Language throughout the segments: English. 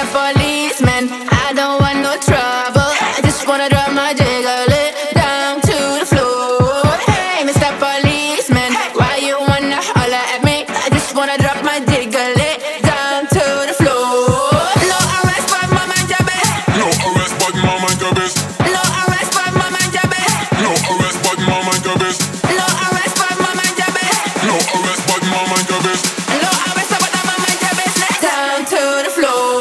Mr. Policeman, I don't want no trouble. I just wanna drop my jiggle it down to the floor. Hey, Mr. Policeman, why you wanna holler at me? I just wanna drop my jiggle it down to the floor. No arrest, but my mind your best. No arrest, but my mind your best. No arrest, but my mind your best. No arrest, but my mind your best. No arrest, but my mind your best. No arrest, but my mind your best. No arrest, but my mind your best. Down to the floor.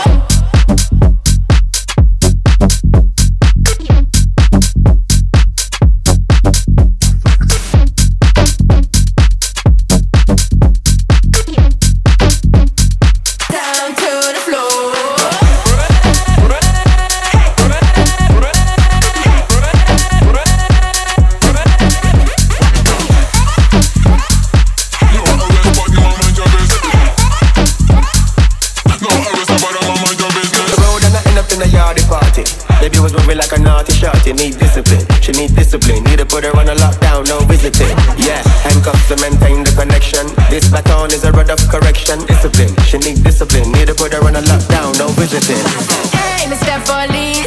Down to the floor. No arrest, but my mind your best. No arrest, but my mind your business. The road and I end up in a yardy party. Baby was moving like a naughty shorty. Need discipline, she need discipline. Need to put her on a lockdown, no visiting. Yeah, handcuffs to maintain the connection. This baton is a rod of correction. Discipline, she need discipline. Need to put her on a lockdown, no visiting. Hey, Mr. Police.